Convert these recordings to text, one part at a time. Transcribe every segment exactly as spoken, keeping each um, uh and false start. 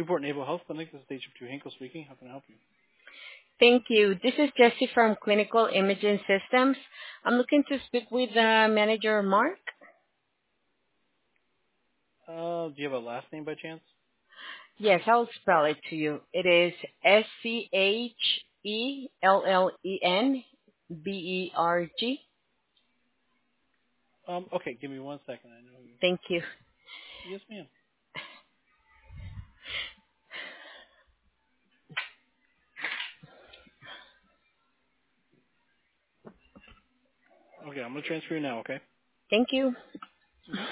Newport Naval Health Clinic. This is Agent two Hinkle speaking. How can I help you? Thank you. This is Jessie from Clinical Imaging Systems. I'm looking to speak with uh, Manager Mark. Uh, do you have a last name by chance? Yes, I'll spell it to you. It is S C H E L L E N B E R G. Um, okay, give me one second. I know you. Thank you. Yes, ma'am. Okay, I'm gonna transfer you now. Okay. Thank you. hmm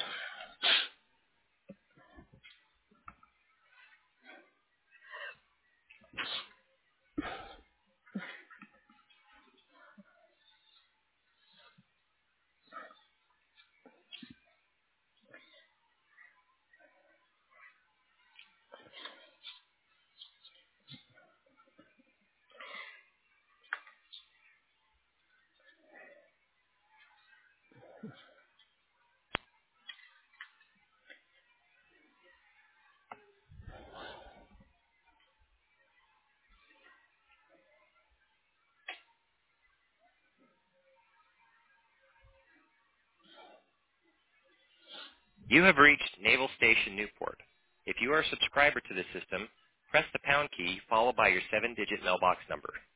You have reached Naval Station Newport. If you are a subscriber to this system, press the pound key followed by your seven-digit mailbox number.